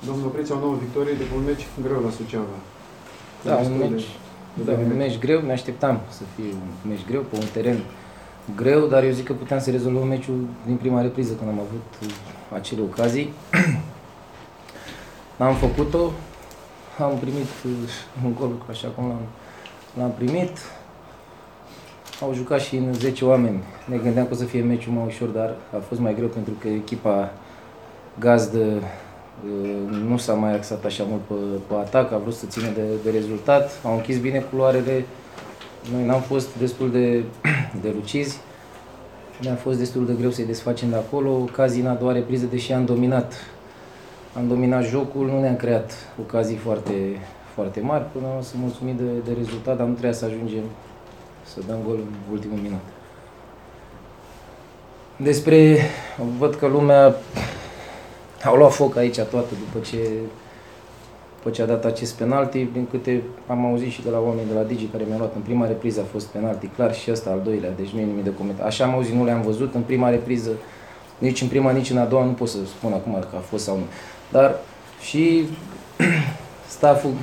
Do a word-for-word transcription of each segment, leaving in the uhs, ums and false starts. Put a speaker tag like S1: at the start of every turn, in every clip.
S1: Domnul Oprița, o nouă victorie după un meci greu la Suceava.
S2: Da, un meci, da, un meci greu, ne așteptam să fie un meci greu, pe un teren greu, dar eu zic că puteam să rezolvăm meciul din prima repriză, când am avut acele ocazii. Am făcut-o, am primit un gol așa cum l-am, l-am primit. Au jucat și în zece oameni. Ne gândeam că o să fie meciul mai ușor, dar a fost mai greu pentru că echipa gazdă nu s-a mai axat așa mult pe, pe atac, a vrut să țină de, de rezultat. Au închis bine culoarele. Noi n-am fost destul de, de lucizi. Ne-a fost destul de greu să-i desfacem de acolo. Ocazii în a doua repriză, deși am dominat. Am dominat jocul, nu ne-am creat ocazii foarte, foarte mari. Până la urmă să mulțumim de, de rezultat, dar nu trebuia să ajungem să dăm gol în ultimul minut. Despre, văd că lumea au luat foc aici toată după ce, după ce a dat acest penalti. Din câte am auzit și de la oameni de la Digi care mi-au luat, în prima repriză a fost penalti clar și ăsta al doilea, deci nu e nimic de comentat. Așa am auzit, nu le-am văzut în prima repriză, nici în prima, nici în a doua, nu pot să spun acum că a fost sau nu. Dar și stafful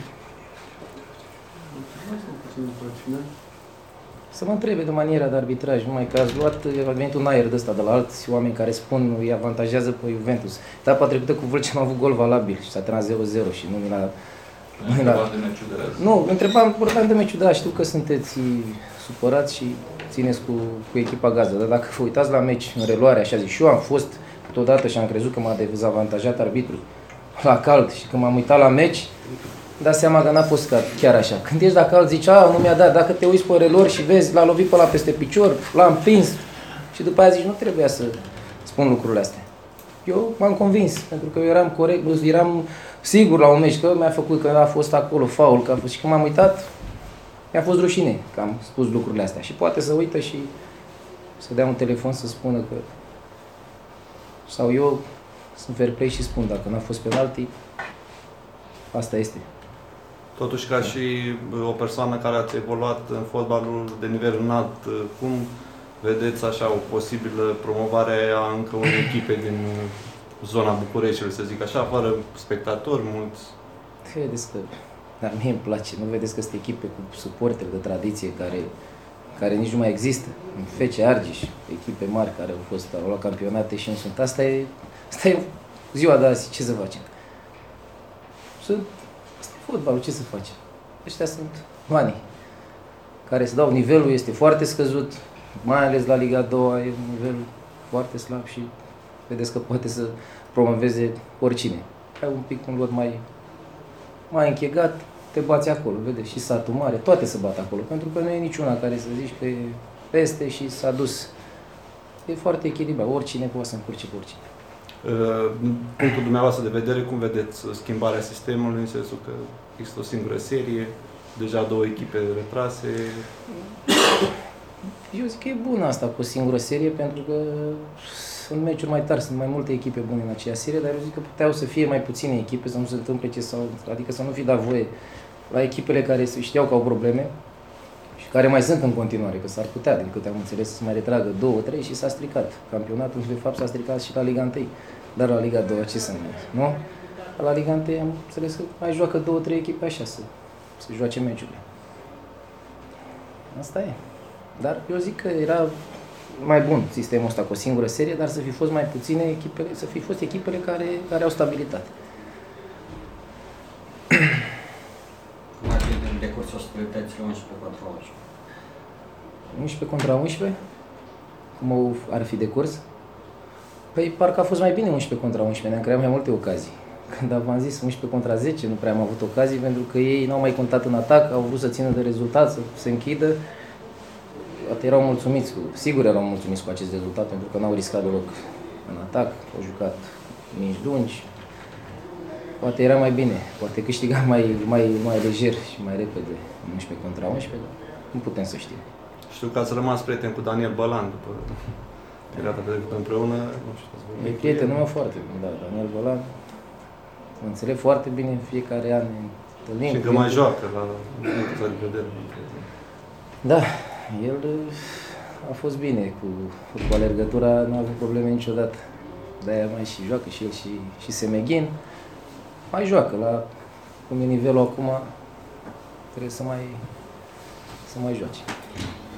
S2: să mă întrebe de maniera de arbitraj, numai că ați luat, a venit un aer de ăsta de la alți oameni care spun îi avantajează pe Juventus. Etapa trecută cu Vâlcea am avut gol valabil și s-a terminat zero zero și nu mi l-a...
S3: Nu la... de meciul de azi.
S2: Nu, întrebam, vorbeam de meciul de azi, știu că sunteți supărați și țineți cu, cu echipa gazdă, dar dacă vă uitați la meci în reluare, așa zic, și eu am fost totodată și am crezut că m-a dezavantajat arbitrul la cald și când m-am uitat la meci, da seama că n-a fost chiar așa. Când ești dacă alt zice, a, nu mi-a dat, dacă te uiți pe relor și vezi, l-a lovit pe ăla peste picior, l-a împins și după aia zici, nu trebuia să spun lucrurile astea. Eu m-am convins, pentru că eu eram corect, eram sigur la un meci că mi-a făcut, că a fost acolo faul, că a fost, și când m-am uitat, mi-a fost rușine că am spus lucrurile astea. Și poate să uită și să dea un telefon să spună că... Sau eu sunt fair play și spun, dacă n-a fost penalti, asta este.
S3: Totuși, ca și o persoană care ați evoluat în fotbalul de nivel înalt, cum vedeți așa o posibilă promovare a încă unei echipe din zona Bucureștiului, să zic așa, fără spectatori mulți?
S2: Vedeți că, dar mie îmi place, nu vedeți că sunt echipe cu suporteri de tradiție care, care nici nu mai există. În F C Argeș, echipe mari care au fost, au luat campionate și nu sunt. Asta e, asta e ziua de azi, ce să facem? Sunt fotbalul, ce să facem? Ăștia sunt banii care se dau. Nivelul este foarte scăzut, mai ales la Liga a doua, e un nivel foarte slab și vedeți că poate să promoveze oricine. Ai un pic un lot mai, mai închegat, te bați acolo, vedeți, și Satul Mare, toate se bat acolo, pentru că nu e niciuna care să zici că e peste și s-a dus. E foarte echilibrat, oricine poate să încurce pe oricine.
S3: Din punctul dumneavoastră de vedere, cum vedeți schimbarea sistemului, în sensul că există o singură serie, deja două echipe retrase?
S2: Eu zic că e bună asta cu o singură serie, pentru că sunt meciuri mai tari, sunt mai multe echipe bune în aceea serie, dar eu zic că puteau să fie mai puține echipe, să nu se întâmple ce sau, adică să nu fi dat voie la echipele care știau că au probleme și care mai sunt în continuare, că s-ar putea, din câte am înțeles, să se mai retragă două, trei și s-a stricat. Campionatul, de fapt, s-a stricat și la Liga unu, dar la Liga a doua ce să nu? Nu? La Liga unu am înțeles că mai joacă două, trei echipe așa, să, să joace meciurile. Asta e. Dar eu zic că era mai bun sistemul ăsta cu o singură serie, dar să fi fost mai puține echipele, să fi fost echipele care, care au stabilitate.
S4: Cum ar fi în decursul ostilităților unsprezece contra unsprezece?
S2: unsprezece contra unsprezece? Cum ar fi decurs? Păi parcă a fost mai bine unsprezece contra unsprezece, ne-am creat mai multe ocazii. Când v-am zis unsprezece contra zece, nu prea am avut ocazii, pentru că ei n-au mai contat în atac, au vrut să țină de rezultat, să se închidă. Poate erau mulțumiți, sigur erau mulțumiți cu acest rezultat, pentru că n-au riscat deloc în atac, au jucat mici lungi. Poate era mai bine, poate câștiga mai, mai, mai lejer și mai repede unsprezece contra unsprezece, dar nu putem să știm.
S3: Știu că ați rămas prieten cu Daniel Bălan după perioada trecută împreună. Nu știu,
S2: e prietenul meu foarte bun, da, Daniel Bălan. Mă înțeleg foarte bine în fiecare an.
S3: Și încă mai joacă la multă de vedere.
S2: Da, el a fost bine cu, cu alergătura, nu a avut probleme niciodată. De-aia mai și joacă și el și, și Semeghin. mai joacă. La cum e nivelul acum, trebuie să mai, să mai joace.